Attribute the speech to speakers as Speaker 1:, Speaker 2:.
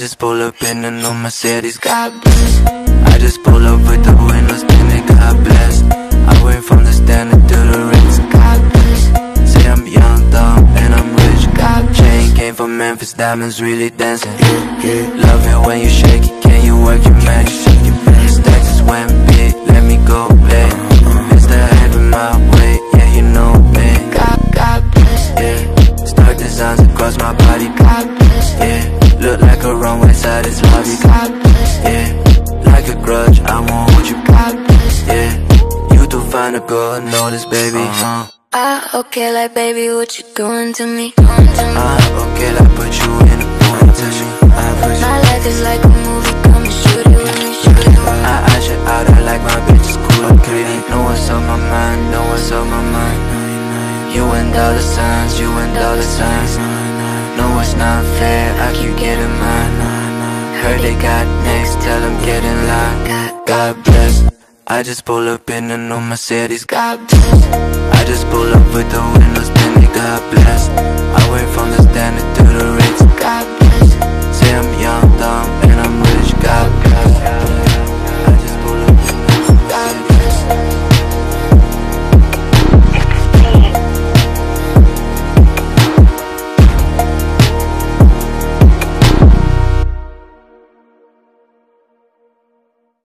Speaker 1: just pull up in a new Mercedes, God bless. I just pull up with the windows tinted, God bless. I went from the standard to the Ritz, God bless. Say I'm young, dumb, and I'm rich, God bless. Chain came from Memphis, diamonds really dancing. Love it when you shake it, can you work your magic? Stacks just went big, let me go play. Mr. Having my way, yeah, you know me. God bless, yeah. Star designs across my body, God bless, yeah. Look like a runway side is lobby, God bless, yeah. Like a grudge, I won't hold you, God bless, yeah. You too fine to go unnoticed, baby.
Speaker 2: Okay, like baby, what you doing to me?
Speaker 1: Okay, like put you in a point to me.
Speaker 2: My life is like a movie, come and shoot it with me, shoot it with me.
Speaker 1: I should out, I like my bitches cool and pretty. Know what's on my mind, know what's on my mind. You and dollar signs, you and dollar signs. No, it's not fair, I keep getting mine. Heard they got next, tell them get in line. God bless. I just pull up in a new Mercedes, God bless. I just pull up with the windows tinted, God bless.